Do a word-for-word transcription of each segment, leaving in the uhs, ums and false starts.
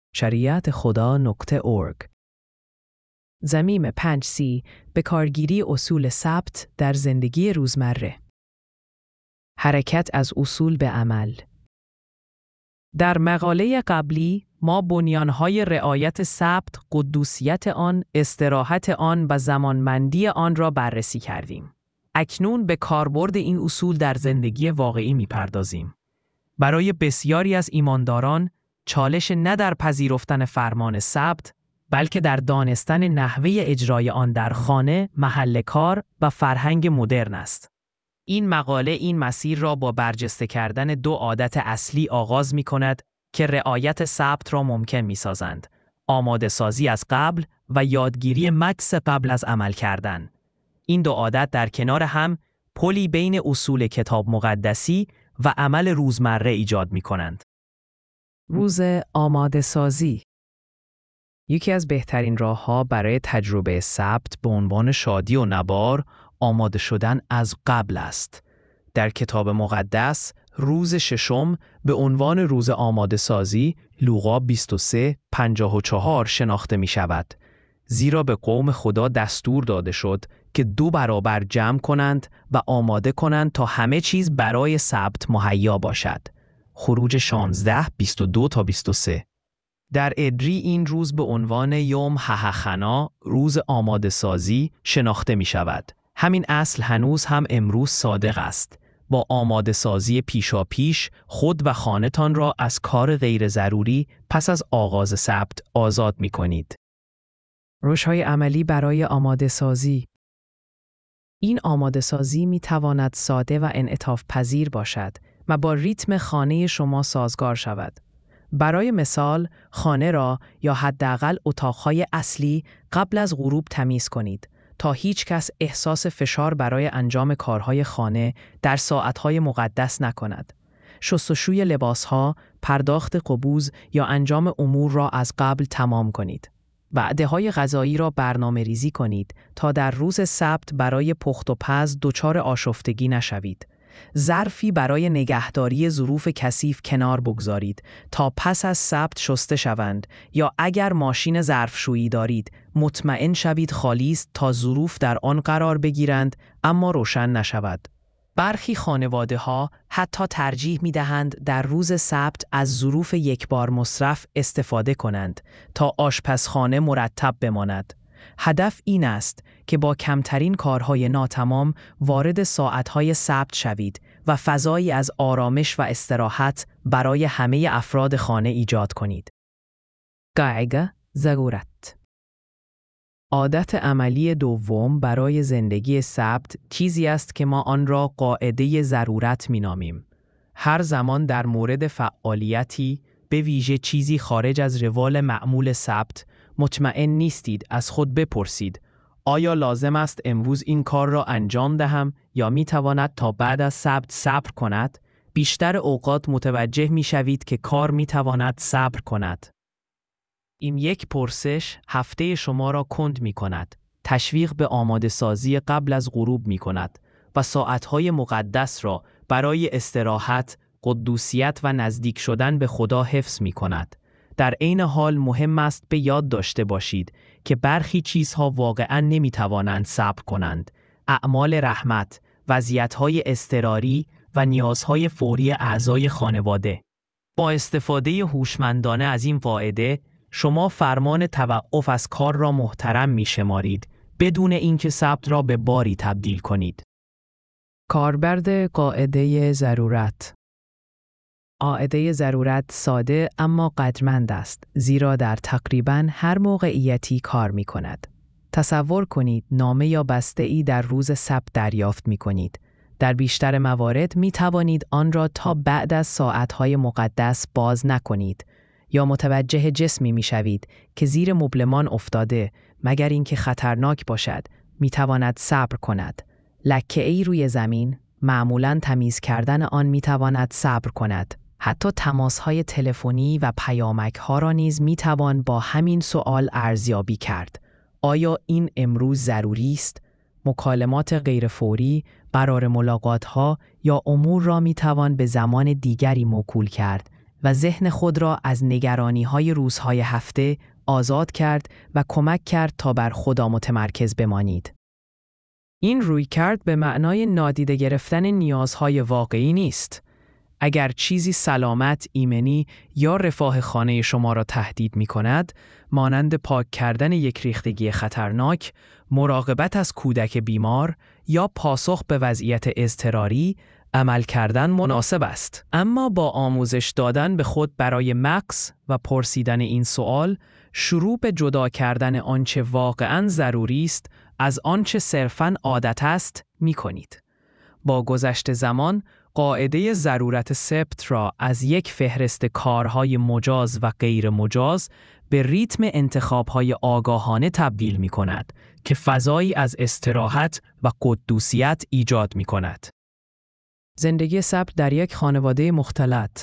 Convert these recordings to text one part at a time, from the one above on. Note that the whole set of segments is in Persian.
شریعت خدا نقطه اورگ. ضمیم پنج سی به کارگیری اصول ثبت در زندگی روزمره. حرکت از اصول به عمل. در مقاله قبلی ما بنیانهای رعایت ثبت، قدوسیت آن، استراحت آن و زمانمندی آن را بررسی کردیم. اکنون به کاربرد این اصول در زندگی واقعی می‌پردازیم. برای بسیاری از ایمانداران چالش نه در پذیرفتن فرمان ثبت، بلکه در دانستن نحوه اجرای آن در خانه، محل کار و فرهنگ مدرن است. این مقاله این مسیر را با برجسته کردن دو عادت اصلی آغاز می کند که رعایت ثبت را ممکن می سازند: آماده سازی از قبل و یادگیری مکث قبل از عمل کردن. این دو عادت در کنار هم پلی بین اصول کتاب مقدسی و عمل روزمره ایجاد می کنند. روز آماده سازی. یکی از بهترین راه‌ها برای تجربه ثبت به عنوان شادی و نبار آماده شدن از قبل است. در کتاب مقدس روز ششم به عنوان روز آماده سازی لوقا بیست و سه پنجاه و چهار شناخته می شود. زیرا به قوم خدا دستور داده شد که دو برابر جمع کنند و آماده کنند تا همه چیز برای ثبت مهیا باشد. خروج شانزده بیست و دو تا بیست و سه. در ادری این روز به عنوان یوم ههخنا، روز آماده سازی، شناخته می شود. همین اصل هنوز هم امروز صادق است. با آماده سازی پیشا پیش خود و خانه‌تان را از کار غیر ضروری پس از آغاز ثبت آزاد می کنید. روش‌های عملی برای آماده سازی. این آماده سازی می تواند ساده و انعطاف پذیر باشد و با ریتم خانه شما سازگار شود. برای مثال، خانه را یا حداقل اتاقهای اصلی قبل از غروب تمیز کنید تا هیچ کس احساس فشار برای انجام کارهای خانه در ساعتهای مقدس نکند. شستشوی لباسها، پرداخت قبوز یا انجام امور را از قبل تمام کنید. وعده‌های غذایی را برنامه ریزی کنید تا در روز سبت برای پخت و پز دچار آشفتگی نشوید. ظرفی برای نگهداری ظروف کثیف کنار بگذارید تا پس از سبت شسته شوند، یا اگر ماشین ظرفشویی دارید مطمئن شوید خالی است تا ظروف در آن قرار بگیرند اما روشن نشود. برخی خانواده‌ها حتی ترجیح می‌دهند در روز سبت از ظروف یکبار مصرف استفاده کنند تا آشپزخانه مرتب بماند. هدف این است که با کمترین کارهای ناتمام وارد ساعتهای سبت شوید و فضایی از آرامش و استراحت برای همه افراد خانه ایجاد کنید. قاعده ضرورت. عادت عملی دوم برای زندگی ثبت چیزی است که ما آن را قاعده ضرورت می‌نامیم. هر زمان در مورد فعالیتی، به ویژه چیزی خارج از روال معمول ثبت، مطمئن نیستید، از خود بپرسید: آیا لازم است امروز این کار را انجام دهم یا می تواند تا بعد از سبت صبر کند؟ بیشتر اوقات متوجه می شوید که کار می تواند صبر کند. این یک پرسش هفته شما را کند می کند، تشویق به آماده سازی قبل از غروب می کند و ساعتهای مقدس را برای استراحت، قدوسیت و نزدیک شدن به خدا حفظ می کند. در عین حال مهم است به یاد داشته باشید که برخی چیزها واقعاً نمی توانند صبر کنند. اعمال رحمت، وضعیت‌های اضطراری و نیازهای فوری اعضای خانواده. با استفاده هوشمندانه از این قاعده، شما فرمان توقف از کار را محترم می شمارید بدون اینکه ثبت را به باری تبدیل کنید. کاربرد قاعده ضرورت. قاعده ضرورت ساده اما قدرمند است، زیرا در تقریباً هر موقعیتی کار می کند. تصور کنید نامه یا بسته‌ای در روز سبت دریافت می کنید. در بیشتر موارد می توانید آن را تا بعد از ساعتهای مقدس باز نکنید، یا متوجه جسمی می شوید که زیر مبلمان افتاده، مگر اینکه خطرناک باشد، می تواند صبر کند. لکه‌ای روی زمین، معمولاً تمیز کردن آن می تواند صبر کند. حتی تماس‌های تلفنی و پیامک‌ها را نیز می توان با همین سوال ارزیابی کرد. آیا این امروز ضروری است؟ مکالمات غیرفوری، قرار ملاقات‌ها یا امور را می توان به زمان دیگری موکول کرد، و ذهن خود را از نگرانی‌های روزهای هفته آزاد کرد و کمک کرد تا بر خدا متمرکز بمانید. این رویکرد به معنای نادیده گرفتن نیازهای واقعی نیست. اگر چیزی سلامت، ایمنی یا رفاه خانه شما را تهدید می کند، مانند پاک کردن یک ریختگی خطرناک، مراقبت از کودک بیمار یا پاسخ به وضعیت اضطراری، عمل کردن مناسب است. اما با آموزش دادن به خود برای مکث و پرسیدن این سوال، شروع به جدا کردن آنچه واقعاً ضروری است از آنچه صرفاً عادت است می کنید. با گذشت زمان، قاعده ضرورت سبت را از یک فهرست کارهای مجاز و غیر مجاز به ریتم انتخابهای آگاهانه تبدیل می کند که فضایی از استراحت و قدوسیت ایجاد می کند. زندگی سبت در یک خانواده مختلط.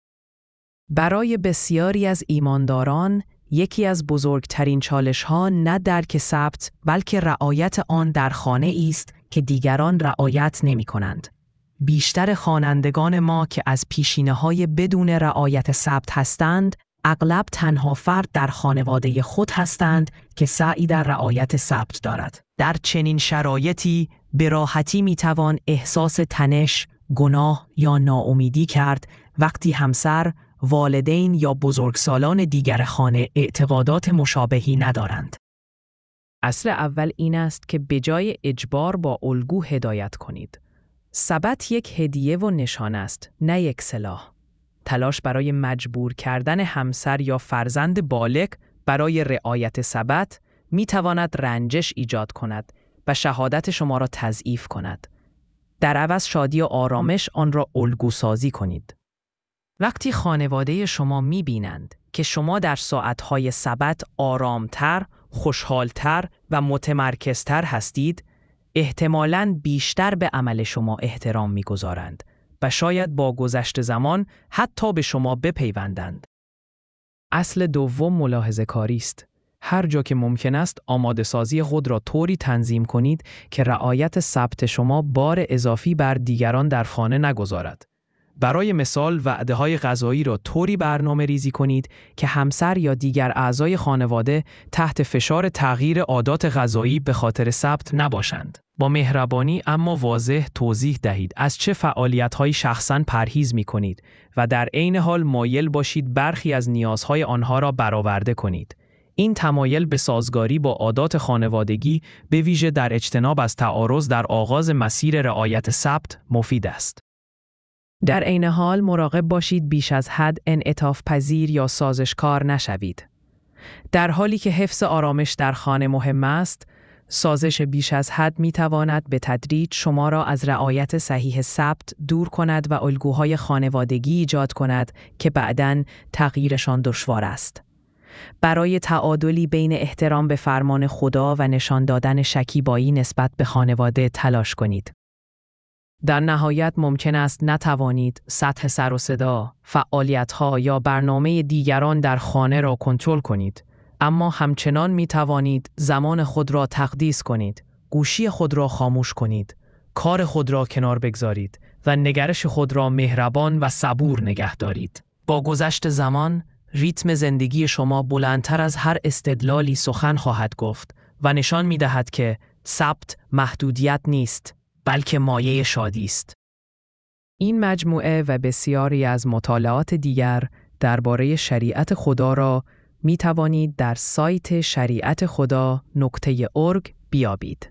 برای بسیاری از ایمانداران، یکی از بزرگترین چالش‌ها نه درک سبت بلکه رعایت آن در خانه است که دیگران رعایت نمی‌کنند. بیشتر خوانندگان ما که از پیشینه‌های بدون رعایت سبت هستند، اغلب تنها فرد در خانواده خود هستند که سعی در رعایت سبت دارد. در چنین شرایطی به راحتی می‌توان احساس تنش، گناه یا ناامیدی کرد وقتی همسر، والدین یا بزرگسالان دیگر خانه اعتقادات مشابهی ندارند. اصل اول این است که به جای اجبار با الگو هدایت کنید. سبت یک هدیه و نشان است، نه یک سلاح. تلاش برای مجبور کردن همسر یا فرزند بالغ برای رعایت سبت می تواند رنجش ایجاد کند و شهادت شما را تضعیف کند. در عوض شادی و آرامش آن را الگو سازی کنید. وقتی خانواده شما می بینند که شما در ساعتهای سبت آرامتر، خوشحالتر و متمرکزتر هستید، احتمالاً بیشتر به عمل شما احترام می گذارند و شاید با گذشت زمان حتی به شما بپیوندند. اصل دوم ملاحظه کاری است. هر جا که ممکن است آماده سازی خود را طوری تنظیم کنید که رعایت سبت شما بار اضافی بر دیگران در خانه نگذارد. برای مثال وعده‌های غذایی را طوری برنامه ریزی کنید که همسر یا دیگر اعضای خانواده تحت فشار تغییر عادات غذایی به خاطر سبت نباشند. با مهربانی اما واضح توضیح دهید از چه فعالیت‌هایی شخصاً پرهیز می‌کنید و در عین حال مایل باشید برخی از نیازهای آنها را برآورده کنید. این تمایل به سازگاری با عادات خانوادگی به ویژه در اجتناب از تعارض در آغاز مسیر رعایت سبت مفید است. در عین حال مراقب باشید بیش از حد انعطاف پذیر یا سازشکار نشوید. در حالی که حفظ آرامش در خانه مهم است، سازش بیش از حد می تواند به تدریج شما را از رعایت صحیح سبت دور کند و الگوهای خانوادگی ایجاد کند که بعداً تغییرشان دشوار است. برای تعادلی بین احترام به فرمان خدا و نشان دادن شکیبایی نسبت به خانواده تلاش کنید. در نهایت ممکن است نتوانید سطح سر و صدا، فعالیت‌ها یا برنامه دیگران در خانه را کنترل کنید، اما همچنان می توانید زمان خود را تقدیس کنید، گوشی خود را خاموش کنید، کار خود را کنار بگذارید و نگرش خود را مهربان و صبور نگه دارید. با گذشت زمان، ریتم زندگی شما بلندتر از هر استدلالی سخن خواهد گفت و نشان می دهد که سبت محدودیت نیست، بلکه مایه شادی است. این مجموعه و بسیاری از مطالعات دیگر درباره شریعت خدا را می توانید در سایت شریعت خدا نقطه اورگ بیابید.